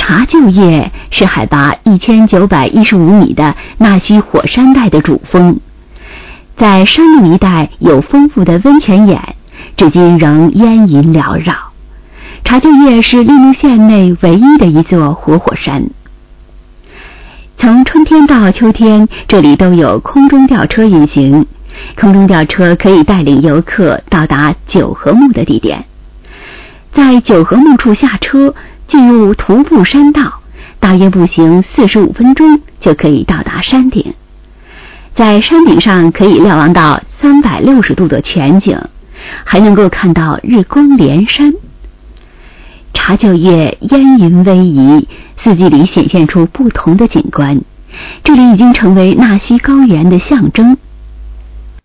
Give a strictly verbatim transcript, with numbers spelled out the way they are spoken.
茶臼叶是海拔一千九百一十五米的纳须火山带的主峰，在山路一带有丰富的温泉眼，至今仍烟云缭绕。茶臼叶是利木县内唯一的一座活火山。从春天到秋天，这里都有空中吊车运行，空中吊车可以带领游客到达九合目的地点。在九合目处下车，进入徒步山道，大约步行四十五分钟就可以到达山顶。在山顶上可以瞭望到三百六十度的全景，还能够看到日光连山。茶臼叶烟云逶迤，四季里显现出不同的景观，这里已经成为纳须高原的象征。